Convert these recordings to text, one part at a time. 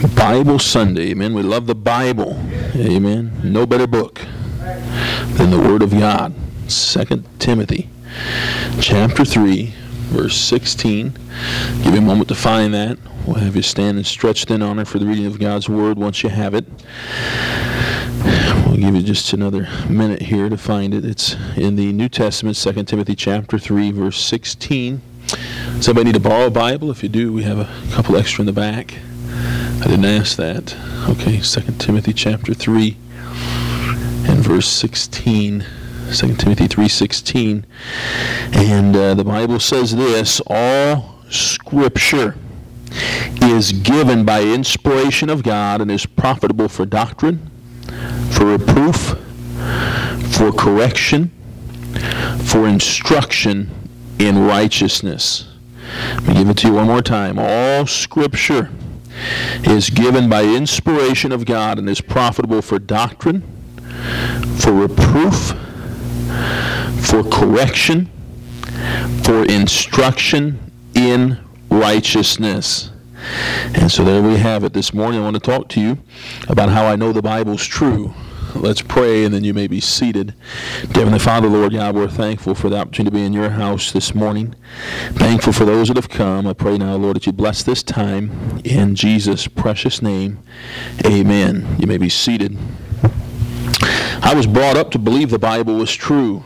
Bible Sunday, amen. We love the Bible, amen. No better book than the Word of God. 2 Timothy chapter 3, verse 16. Give you a moment to find that. We'll have you stand and stretched in honor for the reading of God's Word once you have it. We'll give you just another minute here to find it. It's in the New Testament, 2 Timothy chapter 3, verse 16. Somebody need to borrow a Bible? If you do, we have a couple extra in the back. I didn't ask that. Okay, 2 Timothy chapter 3 and verse 16. 2 Timothy 3:16. And the Bible says this: all Scripture is given by inspiration of God and is profitable for doctrine, for reproof, for correction, for instruction in righteousness. Let me give it to you one more time. All Scripture is given by inspiration of God and is profitable for doctrine, for reproof, for correction, for instruction in righteousness. And so there we have it. This morning I want to talk to you about how I know the Bible's true. Let's pray, and then you may be seated. Dear Heavenly Father, Lord God, we're thankful for the opportunity to be in your house this morning. Thankful for those that have come. I pray now, Lord, that you bless this time. In Jesus' precious name, amen. You may be seated. I was brought up to believe the Bible was true.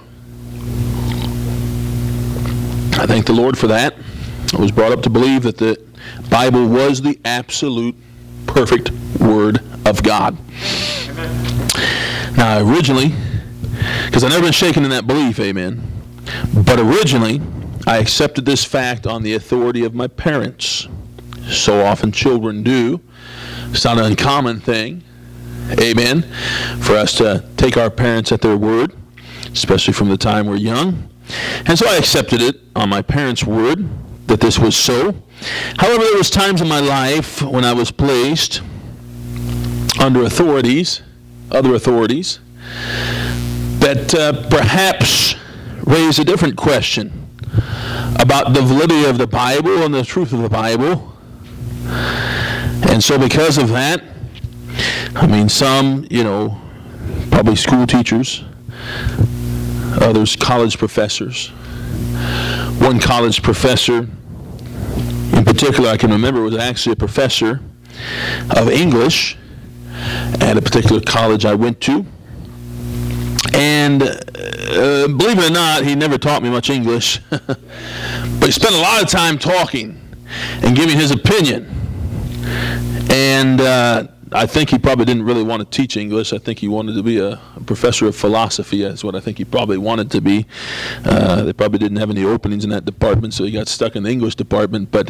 I thank the Lord for that. I was brought up to believe that the Bible was the absolute perfect Word of God. Now, originally, because I've never been shaken in that belief, amen, but originally, I accepted this fact on the authority of my parents. So often children do. It's not an uncommon thing, amen, for us to take our parents at their word, especially from the time we're young. And so I accepted it on my parents' word that this was so. However, there was times in my life when I was placed under authorities, other authorities, that perhaps raise a different question about the validity of the Bible and the truth of the Bible. And so because of that, some, probably school teachers, others college professors. One college professor in particular I can remember was actually a professor of English at a particular college I went to. And believe it or not, he never taught me much English. But he spent a lot of time talking and giving his opinion. And I think he probably didn't really want to teach English. I think he wanted to be a professor of philosophy. That's what I think he probably wanted to be. They probably didn't have any openings in that department, so he got stuck in the English department. But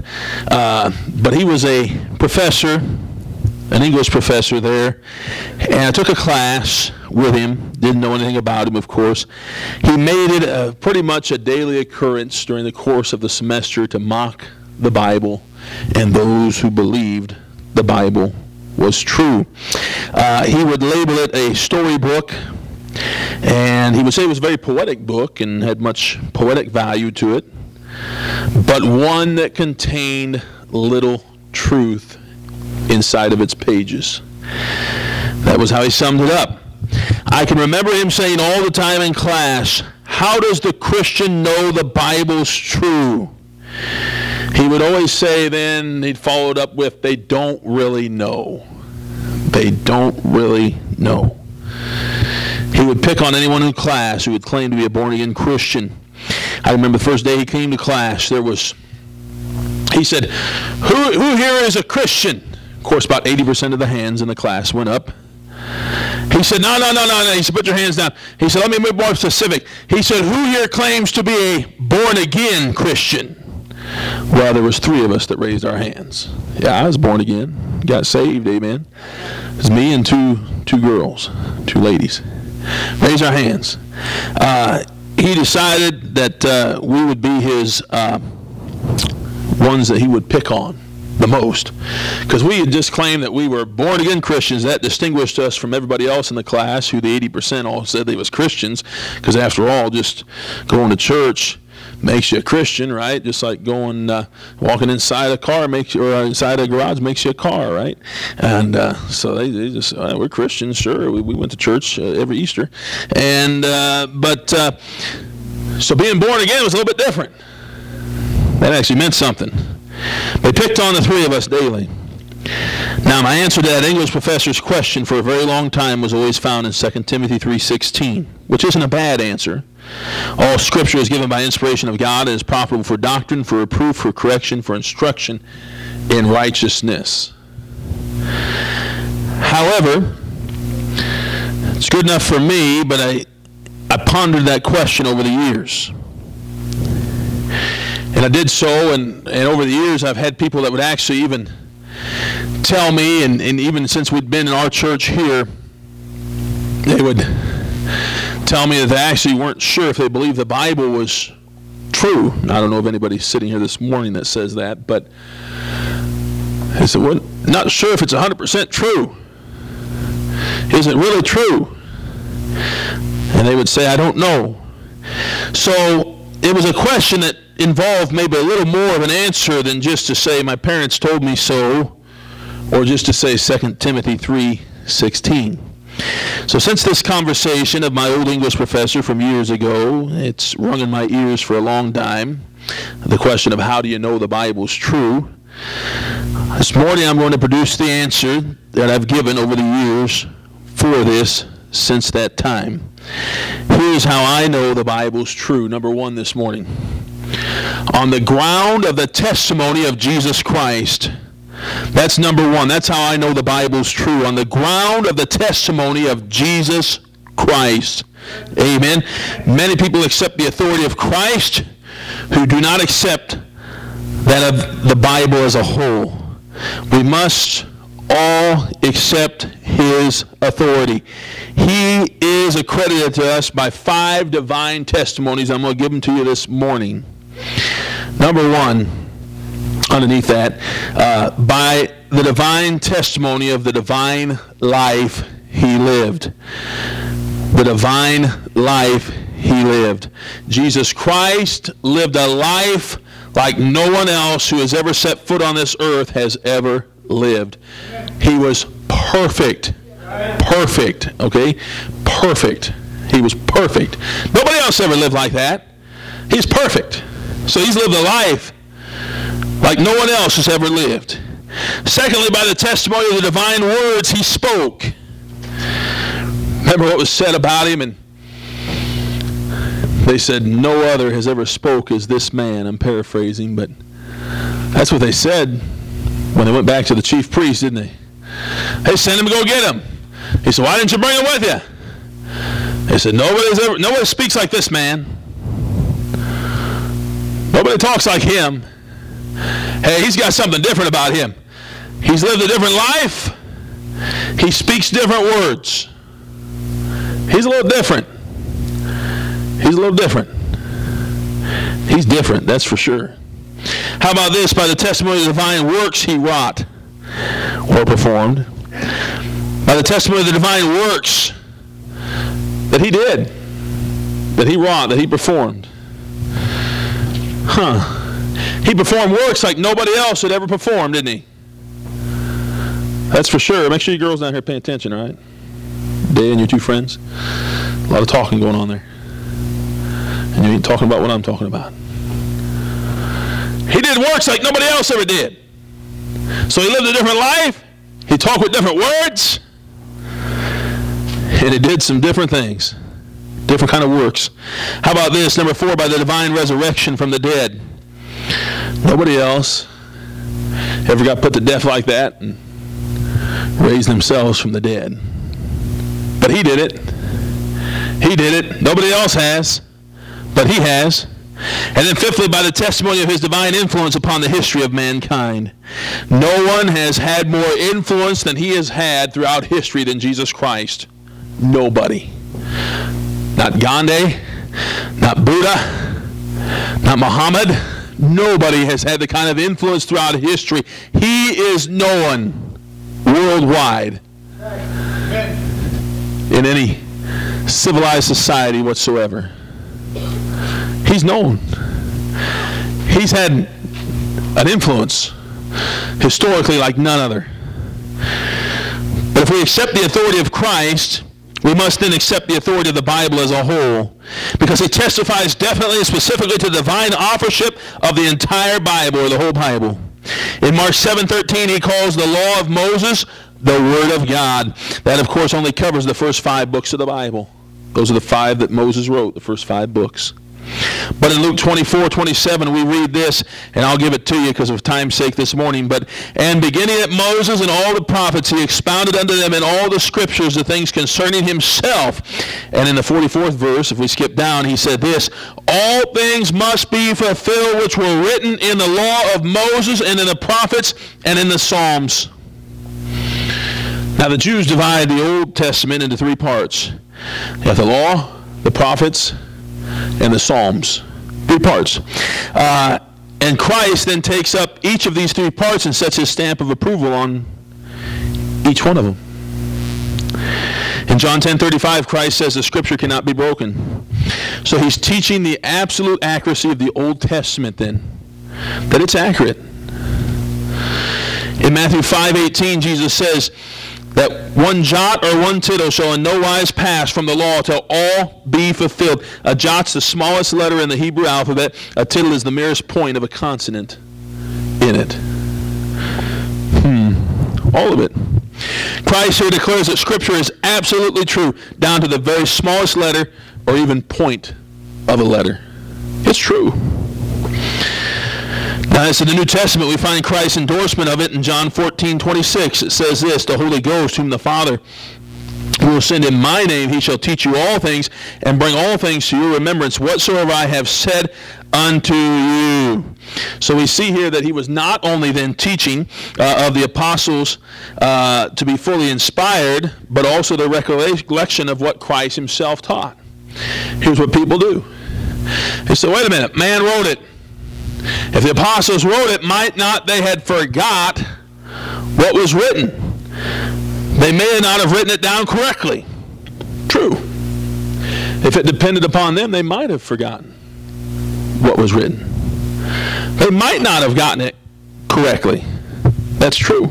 he was a professor, an English professor there, and I took a class with him. Didn't know anything about him, of course. He made it pretty much a daily occurrence during the course of the semester to mock the Bible and those who believed the Bible was true. He would label it a storybook, and he would say it was a very poetic book and had much poetic value to it, but one that contained little truth inside of its pages. That was how he summed it up. I can remember him saying all the time in class, "How does the Christian know the Bible's true?" He would always say then, he'd follow it up with, "They don't really know. They don't really know." He would pick on anyone in class who would claim to be a born-again Christian. I remember the first day he came to class, he said, who here is a Christian? Of course, about 80% of the hands in the class went up. He said, no. He said, put your hands down. He said, let me be more specific. He said, who here claims to be a born-again Christian? Well, there was 3 of us that raised our hands. Yeah, I was born again, got saved, amen. It was me and two girls, 2 ladies. Raised our hands. He decided that we would be his ones that he would pick on the most, because we had just claimed that we were born again Christians. That distinguished us from everybody else in the class, who the 80% all said they was Christians, because after all, just going to church makes you a Christian, right? Just like walking inside a car or inside a garage makes you a car, right? And so they just, we're Christians, sure. We went to church every Easter. And so being born again was a little bit different. That actually meant something. They picked on the three of us daily. Now, my answer to that English professor's question for a very long time was always found in 2 Timothy 3:16, which isn't a bad answer. All Scripture is given by inspiration of God and is profitable for doctrine, for reproof, for correction, for instruction in righteousness. However, it's good enough for me, but I pondered that question over the years. And I did so, and over the years I've had people that would actually even tell me, and even since we'd been in our church here, they would tell me that they actually weren't sure if they believed the Bible was true. I don't know if anybody's sitting here this morning that says that, but they said, well, not sure if it's 100% true. Is it really true? And they would say, I don't know. So it was a question that involved maybe a little more of an answer than just to say, my parents told me so, or just to say 2 Timothy 3:16. So since this conversation of my old English professor from years ago, it's rung in my ears for a long time, the question of how do you know the Bible's true? This morning I'm going to produce the answer that I've given over the years for this since that time. Here's how I know the Bible's true. Number one this morning. On the ground of the testimony of Jesus Christ. That's number one. That's how I know the Bible's true. On the ground of the testimony of Jesus Christ. Amen. Many people accept the authority of Christ who do not accept that of the Bible as a whole. We must all accept his authority. He is accredited to us by 5 divine testimonies. I'm going to give them to you this morning. Number one, underneath that, by the divine testimony of the divine life he lived. The divine life he lived. Jesus Christ lived a life like no one else who has ever set foot on this earth has ever lived. He was perfect. Perfect. Okay? Perfect. He was perfect. Nobody else ever lived like that. He's perfect. So he's lived a life like no one else has ever lived. Secondly, by the testimony of the divine words he spoke. Remember what was said about him? And they said, no other has ever spoke as this man. I'm paraphrasing, but that's what they said when they went back to the chief priest, didn't they? Hey, send him to go get him. He said, why didn't you bring him with you? They said, nobody speaks like this man. Nobody talks like him. Hey, he's got something different about him. He's lived a different life. He speaks different words. He's a little different. He's a little different. He's different, that's for sure. How about this? By the testimony of the divine works he wrought or performed. By the testimony of the divine works that he did, that he wrought, that he performed. He performed works like nobody else had ever performed, didn't he? That's for sure. Make sure you girls down here pay attention, all right? Day and your 2 friends. A lot of talking going on there. And you ain't talking about what I'm talking about. He did works like nobody else ever did. So he lived a different life. He talked with different words. And he did some different things. Different kind of works. How about this? Number 4, by the divine resurrection from the dead. Nobody else ever got put to death like that and raised themselves from the dead. But he did it. He did it. Nobody else has. But he has. And then fifthly, by the testimony of his divine influence upon the history of mankind. No one has had more influence than he has had throughout history than Jesus Christ. Nobody. Not Gandhi, not Buddha, not Muhammad. Nobody has had the kind of influence throughout history. He is known worldwide in any civilized society whatsoever. He's known. He's had an influence historically like none other. But if we accept the authority of Christ, we must then accept the authority of the Bible as a whole, because it testifies definitely and specifically to the divine authorship of the entire Bible, or the whole Bible. In Mark 7:13, he calls the law of Moses the Word of God. That, of course, only covers the first 5 books of the Bible. Those are the 5 that Moses wrote, the first 5 books. But in Luke 24:27, we read this, and I'll give it to you because of time's sake this morning. But, and beginning at Moses and all the prophets, he expounded unto them in all the scriptures the things concerning himself. And in the 44th verse, if we skip down, he said this, all things must be fulfilled which were written in the law of Moses and in the prophets and in the Psalms. Now the Jews divide the Old Testament into 3 parts. You have the law, the prophets, and the Psalms. 3 parts. And Christ then takes up each of these 3 parts and sets his stamp of approval on each one of them. In John 10:35, Christ says the scripture cannot be broken. So he's teaching the absolute accuracy of the Old Testament then, that it's accurate. In Matthew 5:18, Jesus says that one jot or one tittle shall in no wise pass from the law till all be fulfilled. A jot's the smallest letter in the Hebrew alphabet. A tittle is the merest point of a consonant in it. All of it. Christ here declares that Scripture is absolutely true, down to the very smallest letter or even point of a letter. It's true. Now, as in the New Testament, we find Christ's endorsement of it in John 14:26. It says this, the Holy Ghost, whom the Father will send in my name, he shall teach you all things and bring all things to your remembrance, whatsoever I have said unto you. So we see here that he was not only then teaching of the apostles to be fully inspired, but also the recollection of what Christ himself taught. Here's what people do. They say, wait a minute, man wrote it. If the apostles wrote it, might not they had forgot what was written? They may not have written it down correctly. True. If it depended upon them, they might have forgotten what was written. They might not have gotten it correctly. That's true.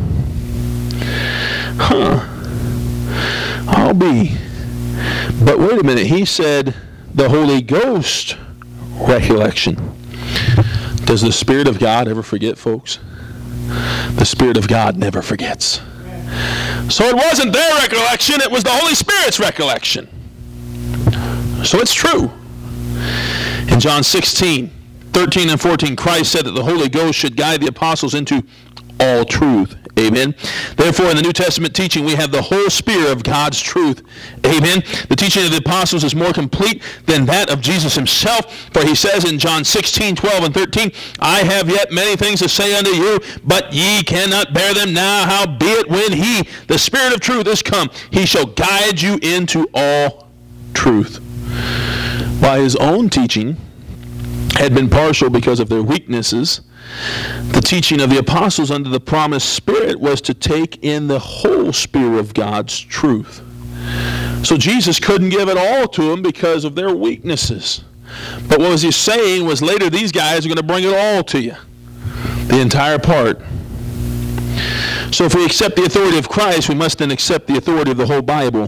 I'll be. But wait a minute. He said the Holy Ghost recollection. Does the Spirit of God ever forget, folks? The Spirit of God never forgets. So it wasn't their recollection, it was the Holy Spirit's recollection. So it's true. In John 16:13 and 14, Christ said that the Holy Ghost should guide the apostles into all truth. Amen. Therefore, in the New Testament teaching, we have the whole sphere of God's truth. Amen. The teaching of the apostles is more complete than that of Jesus himself. For he says in John 16:12 and 13, I have yet many things to say unto you, but ye cannot bear them now. Howbeit, when he, the Spirit of truth, is come, he shall guide you into all truth. While his own teaching had been partial because of their weaknesses, the teaching of the apostles under the promised Spirit was to take in the whole sphere of God's truth. So Jesus couldn't give it all to them because of their weaknesses. But what was he saying was later these guys are going to bring it all to you. The entire part. So if we accept the authority of Christ, we must then accept the authority of the whole Bible.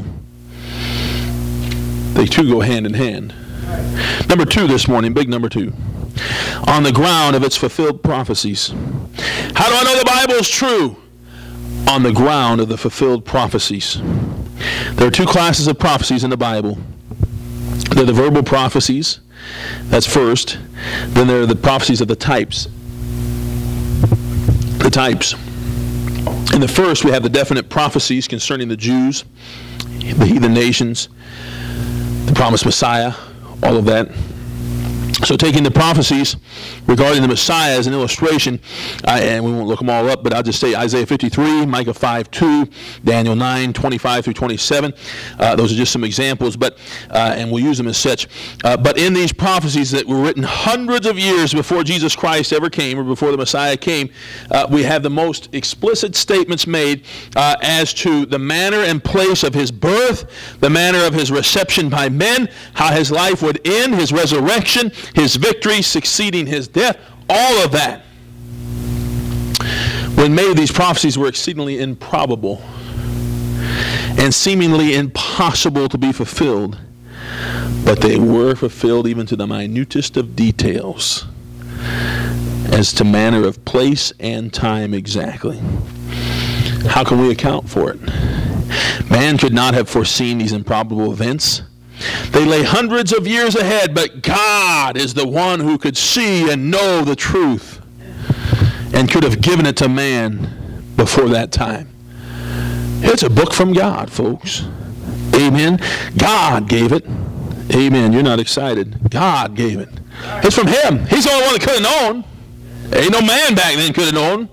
They two go hand in hand. Number 2 this morning, big number 2. On the ground of its fulfilled prophecies. How do I know the Bible is true? On the ground of the fulfilled prophecies. There are 2 classes of prophecies in the Bible. They're the verbal prophecies. That's first. Then there are the prophecies of the types. The types. In the first, we have the definite prophecies concerning the Jews, the heathen nations, the promised Messiah, all of that. So taking the prophecies regarding the Messiah as an illustration, and we won't look them all up, but I'll just say Isaiah 53, Micah 5:2, Daniel 9:25 through 27. Those are just some examples, but and we'll use them as such. But in these prophecies that were written hundreds of years before Jesus Christ ever came, or before the Messiah came, we have the most explicit statements made as to the manner and place of his birth, the manner of his reception by men, how his life would end, his resurrection, his victory succeeding his death. all of that, when many of these prophecies were exceedingly improbable and seemingly impossible to be fulfilled, but they were fulfilled even to the minutest of details, as to manner of place and time exactly. How can we account for it? Man could not have foreseen these improbable events. They lay hundreds of years ahead, but God is the one who could see and know the truth and could have given it to man before that time. It's a book from God, folks. Amen. God gave it. Amen. You're not excited. God gave it. It's from Him. He's the only one that could have known. Ain't no man back then could have known.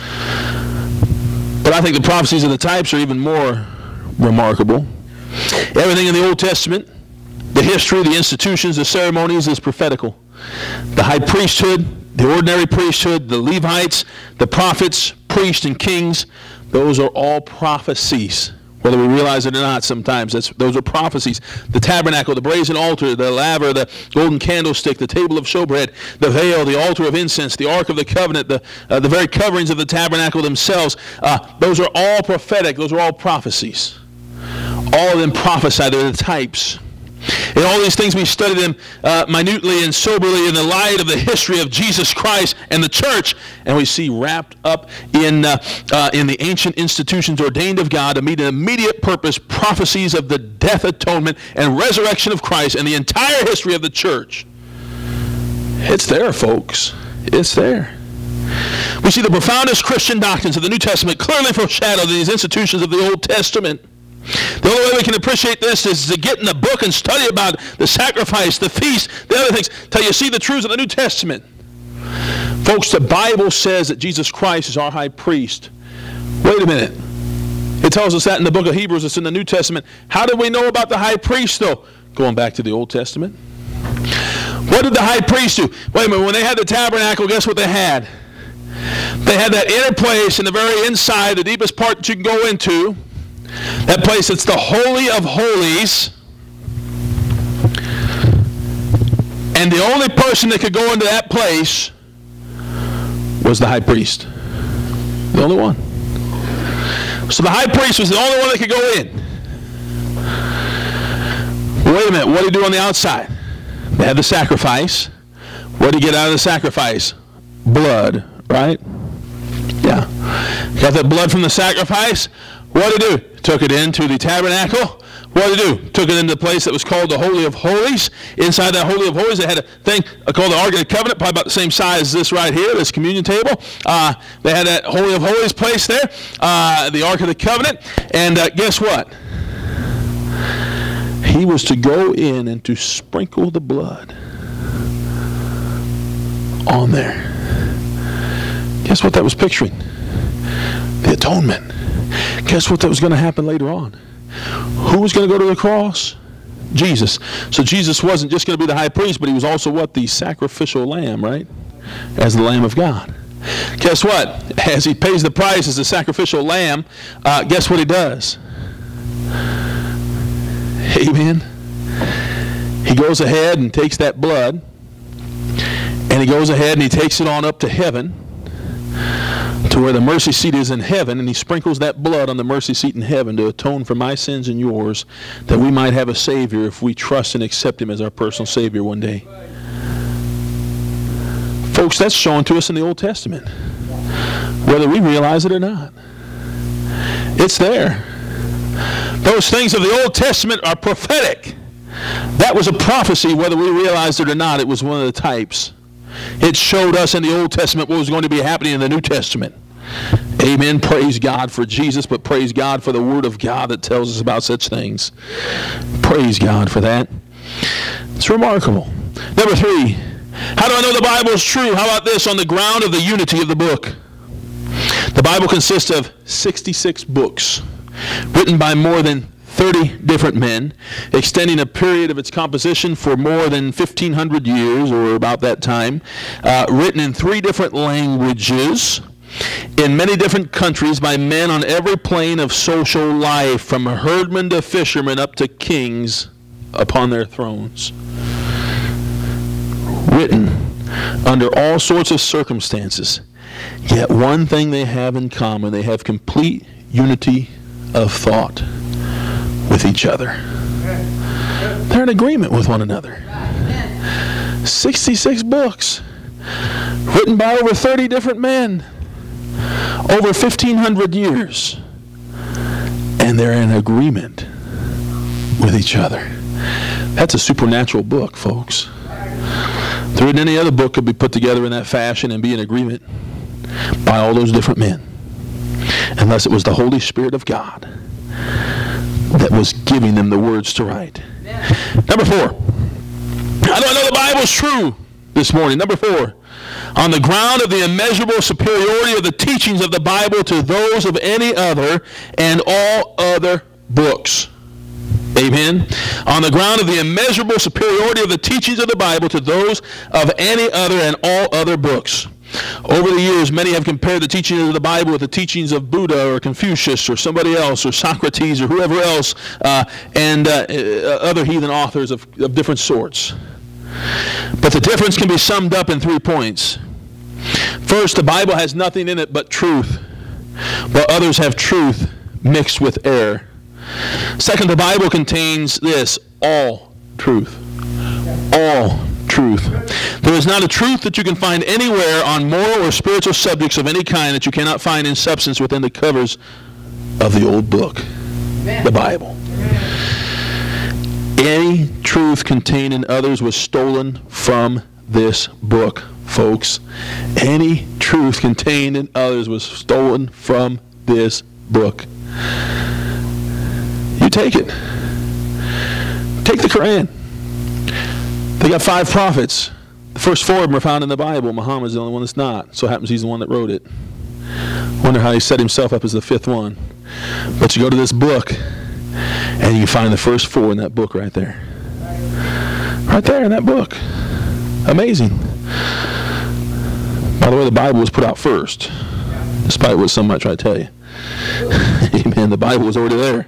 But I think the prophecies of the types are even more remarkable. Everything in the Old Testament, the history, the institutions, the ceremonies is prophetical. The high priesthood, the ordinary priesthood, the Levites, the prophets, priests, and kings, those are all prophecies. Whether we realize it or not sometimes, those are prophecies. The tabernacle, the brazen altar, the laver, the golden candlestick, the table of showbread, the veil, the altar of incense, the ark of the covenant, the very coverings of the tabernacle themselves, those are all prophetic. Those are all prophecies. All of them prophesy. They're the types. And all these things, we study them minutely and soberly in the light of the history of Jesus Christ and the church, and we see wrapped up in the ancient institutions ordained of God to meet an immediate purpose, prophecies of the death, atonement, and resurrection of Christ and the entire history of the church. It's there, folks. It's there. We see the profoundest Christian doctrines of the New Testament clearly foreshadowed in these institutions of the Old Testament. The only way we can appreciate this is to get in the book and study about the sacrifice, the feast, the other things, till you see the truths of the New Testament. Folks, the Bible says that Jesus Christ is our high priest. Wait a minute. It tells us that in the book of Hebrews. It's in the New Testament. How did we know about the high priest, though? Going back to the Old Testament. What did the high priest do? Wait a minute. When they had the tabernacle, guess what they had? They had that inner place in the very inside, the deepest part that you can go into. That place, it's the Holy of Holies. And the only person that could go into that place was the high priest. The only one. So the high priest was the only one that could go in. Wait a minute, what did he do on the outside? They had the sacrifice. What did he get out of the sacrifice? Blood, right? Yeah. Got that blood from the sacrifice. What did he do? Took it into the tabernacle. What did he do? Took it into the place that was called the Holy of Holies. Inside that Holy of Holies, they had a thing called the Ark of the Covenant, probably about the same size as this right here, this communion table. They had that Holy of Holies place there, the Ark of the Covenant. And guess what? He was to go in and to sprinkle the blood on there. Guess what that was picturing? The atonement. Guess what that was going to happen later on? Who was going to go to the cross? Jesus. So Jesus wasn't just going to be the high priest, but he was also what? The sacrificial lamb, right? As the Lamb of God. Guess what? As he pays the price as the sacrificial lamb, guess what he does? Amen. He goes ahead and takes that blood, and he goes ahead and he takes it on up to heaven, to where the mercy seat is in heaven, and he sprinkles that blood on the mercy seat in heaven to atone for my sins and yours, that we might have a Savior if we trust and accept him as our personal Savior one day. Folks, that's shown to us in the Old Testament, whether we realize it or not. It's there. Those things of the Old Testament are prophetic. That was a prophecy, whether we realized it or not. It was one of the types. It showed us in the Old Testament what was going to be happening in the New Testament. Amen. Praise God for Jesus, but praise God for the Word of God that tells us about such things. Praise God for that. It's remarkable. Number 3, how do I know the Bible is true? How about this? On the ground of the unity of the book. The Bible consists of 66 books written by more than 30 different men, extending a period of its composition for more than 1,500 years, or about that time, written in 3 different languages, in many different countries, by men on every plane of social life, from herdmen to fishermen up to kings upon their thrones. Written under all sorts of circumstances. Yet one thing they have in common, they have complete unity of thought with each other. They're in agreement with one another. 66 books written by over 30 different men over 1,500 years. And they're in agreement with each other. That's a supernatural book, folks. There isn't any other book could be put together in that fashion and be in agreement by all those different men, unless it was the Holy Spirit of God that was giving them the words to write. Number 4. How do I know the Bible's true this morning? Number 4. On the ground of the immeasurable superiority of the teachings of the Bible to those of any other and all other books. Amen. On the ground of the immeasurable superiority of the teachings of the Bible to those of any other and all other books. Over the years, many have compared the teachings of the Bible with the teachings of Buddha or Confucius or somebody else or Socrates or whoever else and other heathen authors of different sorts. But the difference can be summed up in 3 points. First, the Bible has nothing in it but truth, while others have truth mixed with error. Second, the Bible contains this, all truth. All truth. There is not a truth that you can find anywhere on moral or spiritual subjects of any kind that you cannot find in substance within the covers of the old book, the Bible. Any truth contained in others was stolen from this book, folks. Any truth contained in others was stolen from this book. You take it. Take the Quran. They got 5 prophets. The first 4 of them are found in the Bible. Muhammad's the only one that's not. So it happens he's the one that wrote it. Wonder how he set himself up as the 5th one. But you go to this book, and you find the first 4 in that book right there. Right there in that book. Amazing. By the way, the Bible was put out first, despite what some might try to tell you. Amen. The Bible was already there.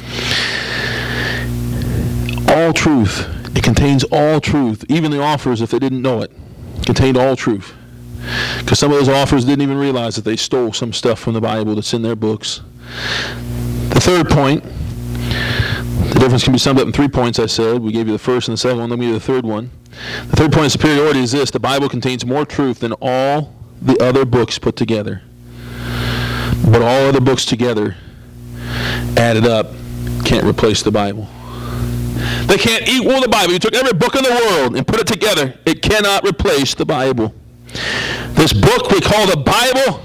All truth. It contains all truth. Even the authors, if they didn't know it, contained all truth. Because some of those authors didn't even realize that they stole some stuff from the Bible that's in their books. The third point, the difference can be summed up in 3 points, I said. We gave you the first and the second one, let me give you the third one. The third point of superiority is this: the Bible contains more truth than all the other books put together. But all other books together, added up, can't replace the Bible. They can't equal the Bible. You took every book in the world and put it together. It cannot replace the Bible. This book we call the Bible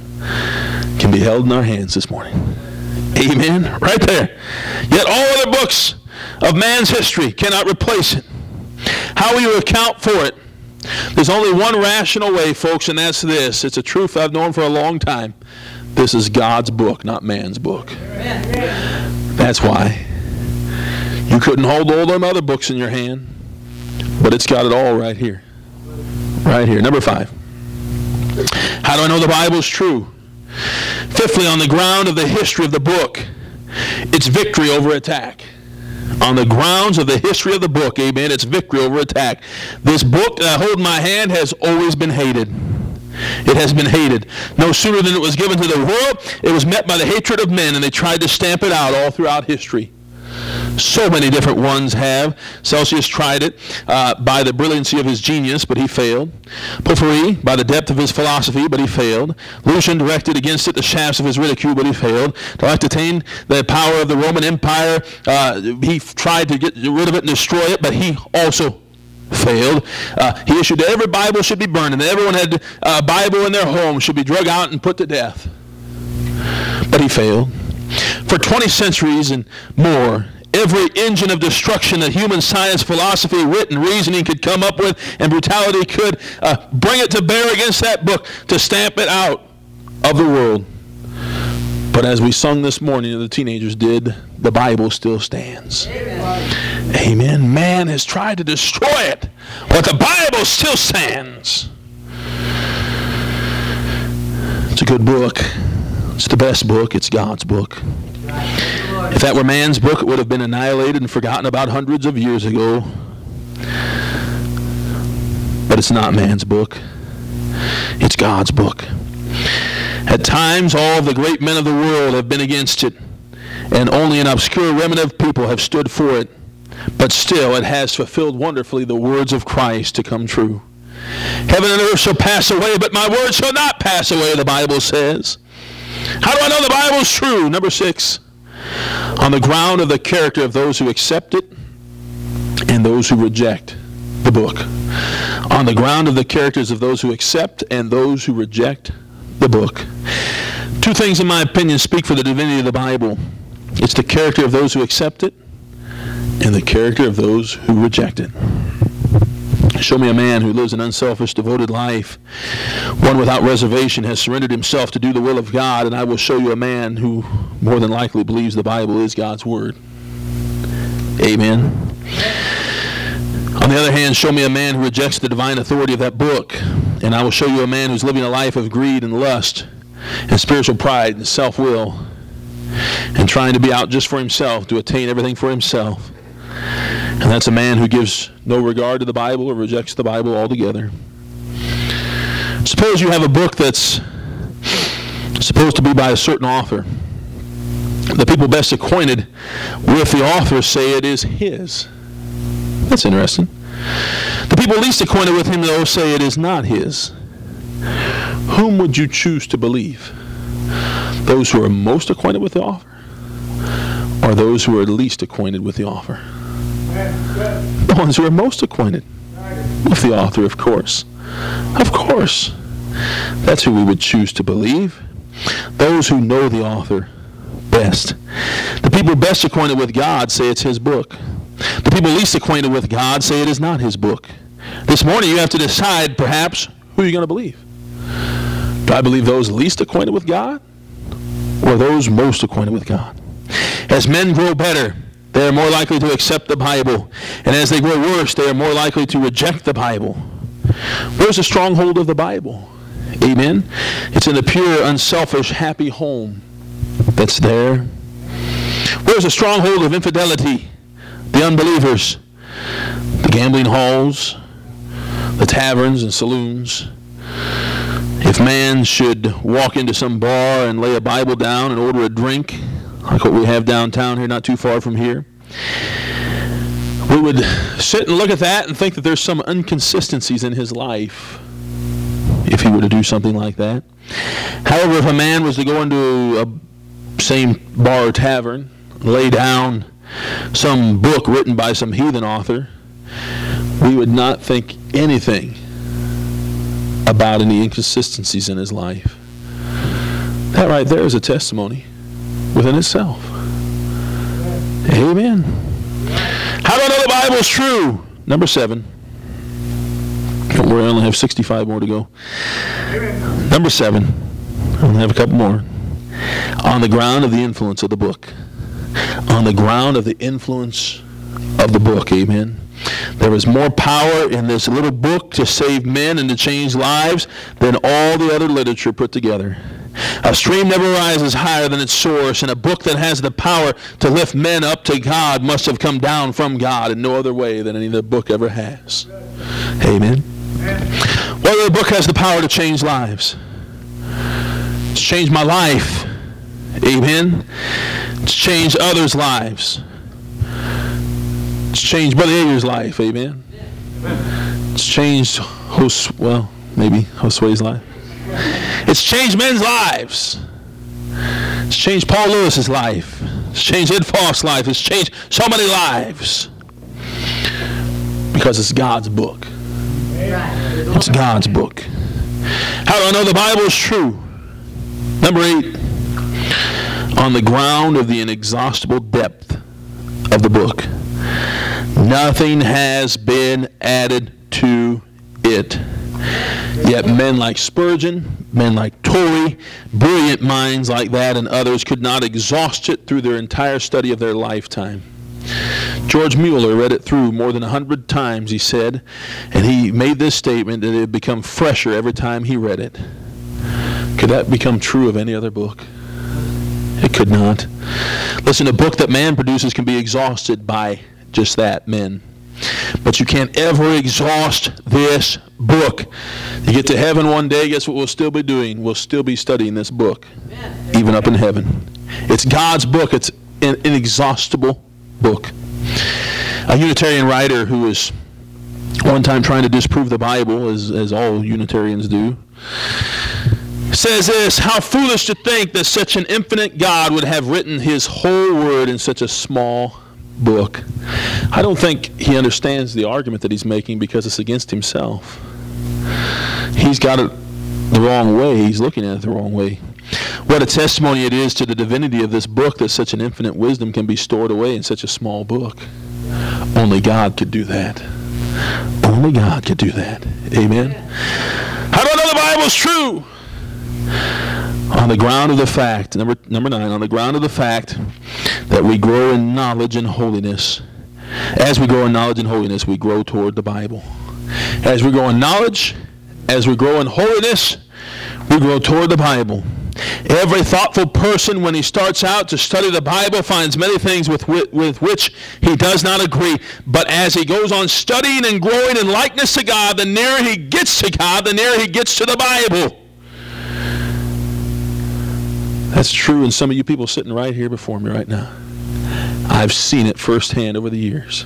can be held in our hands this morning. Amen. Right there. Yet all other books of man's history cannot replace it. How will you account for it? There's only one rational way, folks, and that's this. It's a truth I've known for a long time. This is God's book, not man's book. That's why. You couldn't hold all them other books in your hand, but it's got it all right here. Right here. Number 5. How do I know the Bible's true? Fifthly, on the ground of the history of the book, it's victory over attack. On the grounds of the history of the book, amen, it's victory over attack. This book that I hold in my hand has always been hated. It has been hated. No sooner than it was given to the world, it was met by the hatred of men, and they tried to stamp it out all throughout history. So many different ones have. Celsius tried it by the brilliancy of his genius, but he failed. Porphyry by the depth of his philosophy, but he failed. Lucian directed against it the shafts of his ridicule, but he failed. To attain the power of the Roman Empire, he tried to get rid of it and destroy it, but he also failed. He issued that every Bible should be burned, and that everyone had a Bible in their home should be drug out and put to death. But he failed. For 20 centuries and more, every engine of destruction that human science, philosophy, wit, and reasoning could come up with, and brutality could bring it to bear against that book to stamp it out of the world. But as we sung this morning, and the teenagers did, the Bible still stands. Amen. Amen. Man has tried to destroy it, but the Bible still stands. It's a good book. It's the best book. It's God's book. If that were man's book, it would have been annihilated and forgotten about hundreds of years ago. But it's not man's book. It's God's book. At times, all of the great men of the world have been against it, and only an obscure remnant of people have stood for it. But still, it has fulfilled wonderfully the words of Christ to come true. Heaven and earth shall pass away, but my word shall not pass away, the Bible says. How do I know the Bible is true? Number 6, on the ground of the character of those who accept it and those who reject the book. On the ground of the characters of those who accept and those who reject the book. 2 things, in my opinion, speak for the divinity of the Bible. It's the character of those who accept it and the character of those who reject it. Show me a man who lives an unselfish, devoted life, one without reservation, has surrendered himself to do the will of God, and I will show you a man who more than likely believes the Bible is God's Word. Amen. On the other hand, show me a man who rejects the divine authority of that book, and I will show you a man who's living a life of greed and lust and spiritual pride and self-will and trying to be out just for himself, to attain everything for himself. And that's a man who gives no regard to the Bible or rejects the Bible altogether. Suppose you have a book that's supposed to be by a certain author. The people best acquainted with the author say it is his. That's interesting. The people least acquainted with him, though, say it is not his. Whom would you choose to believe? Those who are most acquainted with the author, or those who are least acquainted with the author? The ones who are most acquainted with the author, of course. Of course. That's who we would choose to believe. Those who know the author best. The people best acquainted with God say it's his book. The people least acquainted with God say it is not his book. This morning you have to decide, perhaps, who you're going to believe. Do I believe those least acquainted with God, or those most acquainted with God? As men grow better, they are more likely to accept the Bible. And as they grow worse, they are more likely to reject the Bible. Where's the stronghold of the Bible? Amen? It's in the pure, unselfish, happy home that's there. Where's the stronghold of infidelity? The unbelievers, the gambling halls, the taverns and saloons. If man should walk into some bar and lay a Bible down and order a drink, like what we have downtown here, not too far from here, we would sit and look at that and think that there's some inconsistencies in his life if he were to do something like that. However, if a man was to go into a same bar or tavern, lay down some book written by some heathen author, we would not think anything about any inconsistencies in his life. That right there is a testimony within itself. Amen. How do I know the Bible is true? Number 7. Don't worry, I only have 65 more to go. Number 7. I only have a couple more. On the ground of the influence of the book. On the ground of the influence of the book. Amen. There is more power in this little book to save men and to change lives than all the other literature put together. A stream never rises higher than its source, and a book that has the power to lift men up to God must have come down from God in no other way than any other book ever has. Amen. What other book has the power to change lives? It's changed my life. Amen. It's changed others' lives. It's changed Brother Yeager's life. Amen. It's changed maybe Josue's life. It's changed men's lives. It's changed Paul Lewis's life. It's changed Ed Foss' life. It's changed so many lives. Because it's God's book. It's God's book. How do I know the Bible is true? Number 8. On the ground of the inexhaustible depth of the book. Nothing has been added to it. Yet men like Spurgeon, men like Torrey, brilliant minds like that and others could not exhaust it through their entire study of their lifetime. George Mueller read it through more than 100 times, he said, and he made this statement that it had become fresher every time he read it. Could that become true of any other book? It could not. Listen, a book that man produces can be exhausted by just that, men. But you can't ever exhaust this book. You get to heaven one day, guess what we'll still be doing? We'll still be studying this book, even up in heaven. It's God's book. It's an inexhaustible book. A Unitarian writer who was one time trying to disprove the Bible, as all Unitarians do, says this: how foolish to think that such an infinite God would have written his whole word in such a small book. I don't think he understands the argument that he's making because it's against himself. He's got it the wrong way. He's looking at it the wrong way. What a testimony it is to the divinity of this book that such an infinite wisdom can be stored away in such a small book. Only God could do that. Only God could do that. Amen. How do I know the Bible's true? On the ground of the fact, number 9, on the ground of the fact that we grow in knowledge and holiness. As we grow in knowledge and holiness, we grow toward the Bible. As we grow in knowledge, as we grow in holiness, we grow toward the Bible. Every thoughtful person, when he starts out to study the Bible, finds many things with which he does not agree. But as he goes on studying and growing in likeness to God, the nearer he gets to God, the nearer he gets to the Bible. That's true in some of you people sitting right here before me right now. I've seen it firsthand over the years.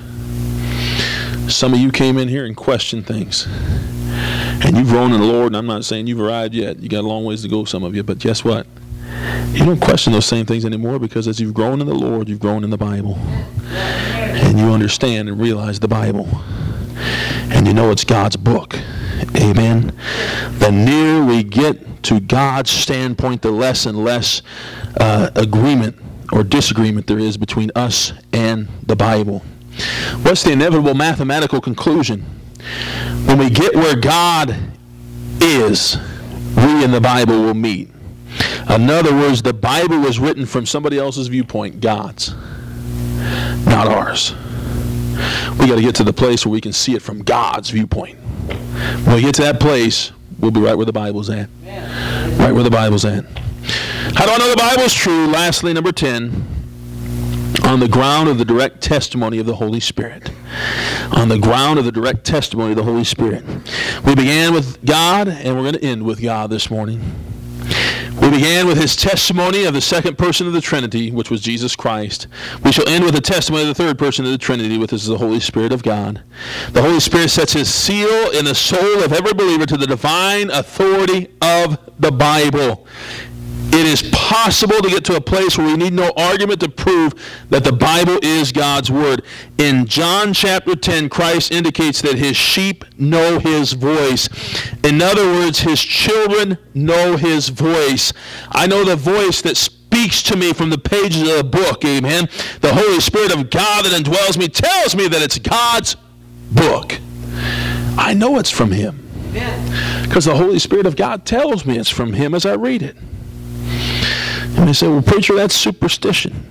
Some of you came in here and questioned things. And you've grown in the Lord, and I'm not saying you've arrived yet. You got a long ways to go, some of you. But guess what? You don't question those same things anymore, because as you've grown in the Lord, you've grown in the Bible. And you understand and realize the Bible. And you know it's God's book. Amen. The nearer we get to God's standpoint, the less and less agreement or disagreement there is between us and the Bible. What's the inevitable mathematical conclusion? When we get where God is, we and the Bible will meet. In other words, the Bible was written from somebody else's viewpoint, God's, not ours. We got to get to the place where we can see it from God's viewpoint. When we get to that place, we'll be right where the Bible's at. Right where the Bible's at. How do I know the Bible's true? Lastly, number 10, on the ground of the direct testimony of the Holy Spirit. On the ground of the direct testimony of the Holy Spirit. We began with God, and we're going to end with God this morning. We began with his testimony of the second person of the Trinity, which was Jesus Christ. We shall end with the testimony of the third person of the Trinity, which is the Holy Spirit of God. The Holy Spirit sets his seal in the soul of every believer to the divine authority of the Bible. It is possible to get to a place where we need no argument to prove that the Bible is God's Word. In John chapter 10, Christ indicates that his sheep know his voice. In other words, his children know his voice. I know the voice that speaks to me from the pages of the book, amen. The Holy Spirit of God that indwells me tells me that it's God's book. I know it's from him, because the Holy Spirit of God tells me it's from him as I read it. And they say, well, preacher, that's superstition.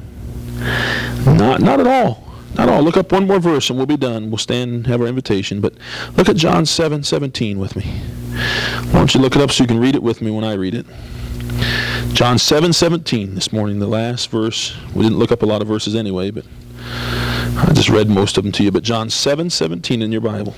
Not at all. Not at all. Look up one more verse and we'll be done. We'll stand and have our invitation. But look at John 7:17 with me. Why don't you look it up so you can read it with me when I read it. John 7:17 this morning, the last verse. We didn't look up a lot of verses anyway, but I just read most of them to you. But John 7:17 in your Bible.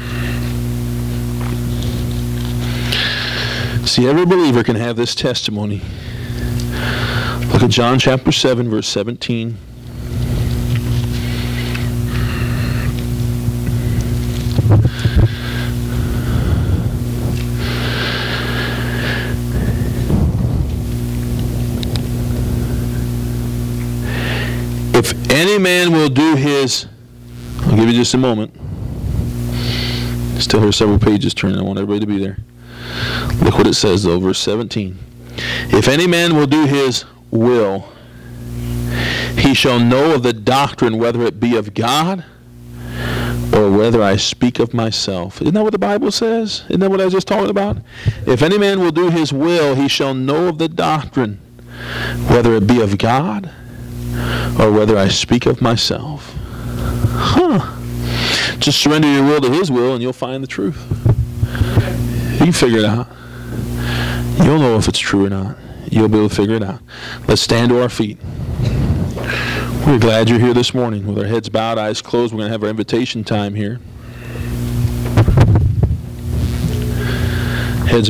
See, every believer can have this testimony. Look at John chapter 7, verse 17. If any man will do his, I'll give you just a moment. Still hear several pages turning. I want everybody to be there. Look what it says though, verse 17. If any man will do his will, he shall know of the doctrine, whether it be of God or whether I speak of myself. Isn't that what the Bible says? Isn't that what I was just talking about? If any man will do his will, he shall know of the doctrine, whether it be of God or whether I speak of myself. Just surrender your will to his will and you'll find the truth. You can figure it out. You'll know if it's true or not. You'll be able to figure it out. Let's stand to our feet. We're glad you're here this morning with our heads bowed, eyes closed. We're going to have our invitation time here.